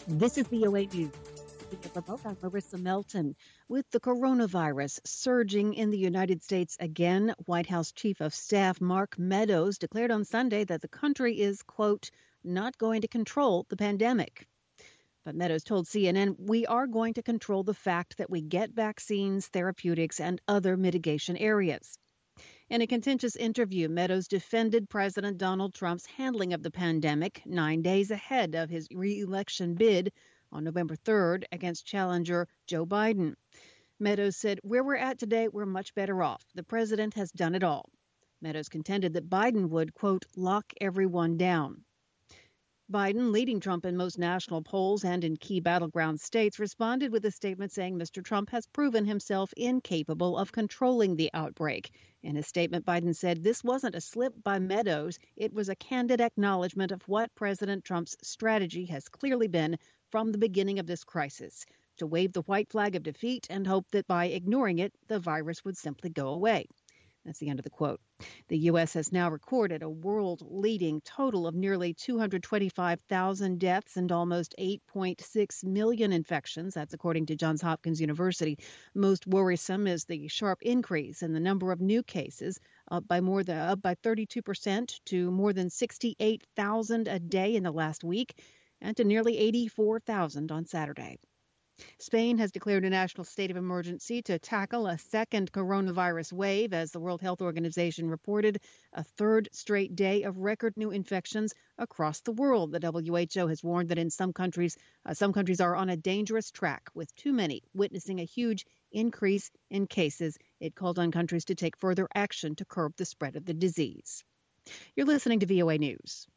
This is VOA News. Remote, I'm Marissa Melton. With the coronavirus surging in the United States again, White House Chief of Staff Mark Meadows declared on Sunday that the country is, quote, not going to control the pandemic. But Meadows told CNN, we are going to control the fact that we get vaccines, therapeutics, and other mitigation areas. In a contentious interview, Meadows defended President Donald Trump's handling of the pandemic 9 days ahead of his re-election bid on November 3rd against challenger Joe Biden. Meadows said, where we're at today, we're much better off. The president has done it all. Meadows contended that Biden would, quote, lock everyone down. Biden, leading Trump in most national polls and in key battleground states, responded with a statement saying Mr. Trump has proven himself incapable of controlling the outbreak. In his statement, Biden said this wasn't a slip by Meadows. It was a candid acknowledgement of what President Trump's strategy has clearly been from the beginning of this crisis, to wave the white flag of defeat and hope that by ignoring it, the virus would simply go away. That's the end of the quote. The U.S. has now recorded a world-leading total of nearly 225,000 deaths and almost 8.6 million infections. That's according to Johns Hopkins University. Most worrisome is the sharp increase in the number of new cases, up by 32% to more than 68,000 a day in the last week, and to nearly 84,000 on Saturday. Spain has declared a national state of emergency to tackle a second coronavirus wave, as the World Health Organization reported a third straight day of record new infections across the world. The WHO has warned that in some countries are on a dangerous track, with too many witnessing a huge increase in cases. It called on countries to take further action to curb the spread of the disease. You're listening to VOA News.